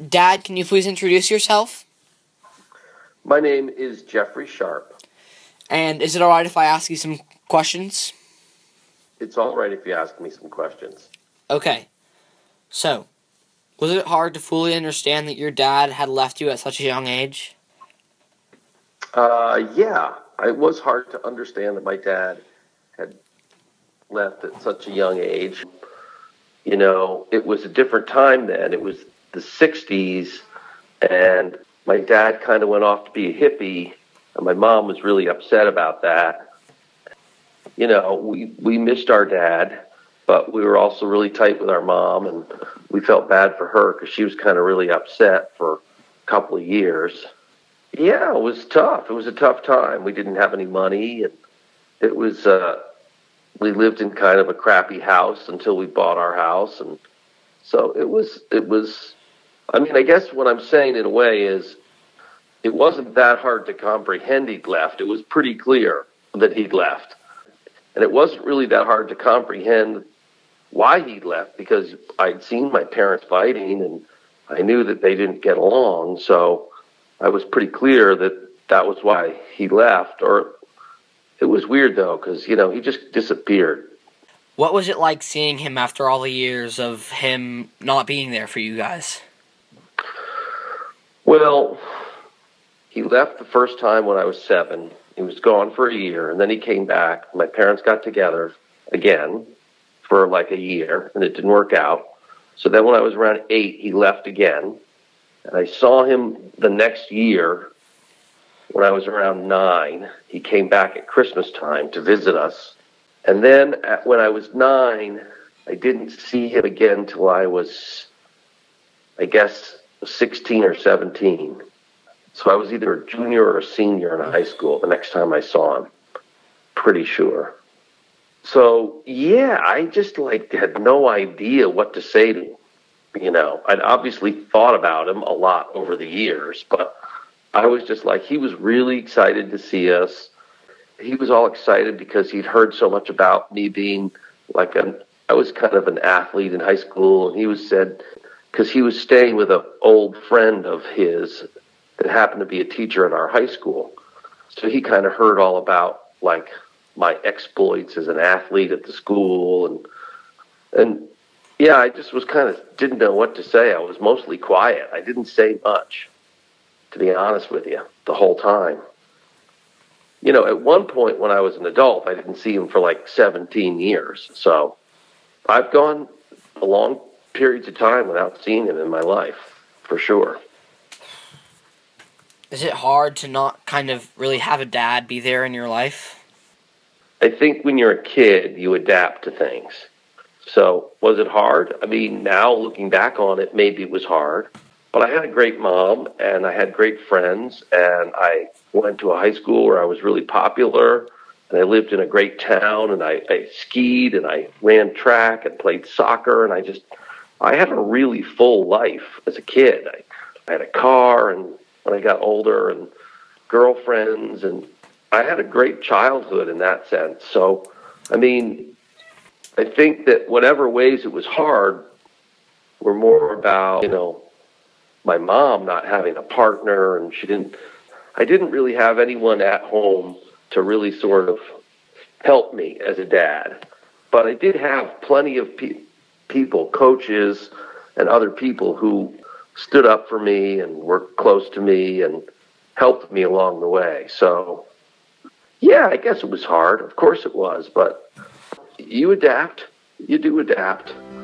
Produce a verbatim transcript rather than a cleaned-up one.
Dad, can you please introduce yourself? My name is Jeffrey Sharp. And is it alright if I ask you some questions? It's all right if you ask me some questions. Okay. So, was it hard to fully understand that your dad had left you at such a young age? Uh, yeah, it was hard to understand that my dad had left at such a young age. You know, it was a different time then. It was the sixties, and my dad kind of went off to be a hippie, and my mom was really upset about that. You know, we, we missed our dad, but we were also really tight with our mom, and we felt bad for her because she was kind of really upset for a couple of years. Yeah, it was tough. It was a tough time. We didn't have any money, and it was, uh, we lived in kind of a crappy house until we bought our house, and so it was, it was, I mean, I guess what I'm saying in a way is it wasn't that hard to comprehend he'd left. It was pretty clear that he'd left. And it wasn't really that hard to comprehend why he'd left because I'd seen my parents fighting and I knew that they didn't get along. So I was pretty clear that that was why he left. Or it was weird, though, because, you know, he just disappeared. What was it like seeing him after all the years of him not being there for you guys? Well, he left the first time when I was seven. He was gone for a year, and then he came back. My parents got together again for like a year, and it didn't work out. So then when I was around eight, he left again. And I saw him the next year when I was around nine. He came back at Christmas time to visit us. And then at, when I was nine, I didn't see him again till I was, I guess, sixteen or seventeen. So I was either a junior or a senior in high school the next time I saw him. Pretty sure. So, yeah, I just, like, had no idea what to say to him. You know, I'd obviously thought about him a lot over the years, but I was just like, he was really excited to see us. He was all excited because he'd heard so much about me being, like, an, I was kind of an athlete in high school, and he was said, because he was staying with an old friend of his that happened to be a teacher at our high school. So he kind of heard all about, like, my exploits as an athlete at the school. And, and yeah, I just was kind of, didn't know what to say. I was mostly quiet. I didn't say much, to be honest with you, the whole time. You know, at one point when I was an adult, I didn't see him for like seventeen years. So I've gone a long periods of time without seeing him in my life, for sure. Is it hard to not kind of really have a dad be there in your life? I think when you're a kid, you adapt to things. So was it hard? I mean, now looking back on it, maybe it was hard. But I had a great mom, and I had great friends, and I went to a high school where I was really popular, and I lived in a great town, and I, I skied, and I ran track and played soccer, and I just, I had a really full life as a kid. I, I had a car, and when I got older, and girlfriends, and I had a great childhood in that sense. So, I mean, I think that whatever ways it was hard were more about, you know, my mom not having a partner, and she didn't, I didn't really have anyone at home to really sort of help me as a dad. But I did have plenty of pe- people, coaches, and other people who stood up for me and were close to me and helped me along the way. So, yeah, I guess it was hard. Of course it was, but you adapt. You do adapt.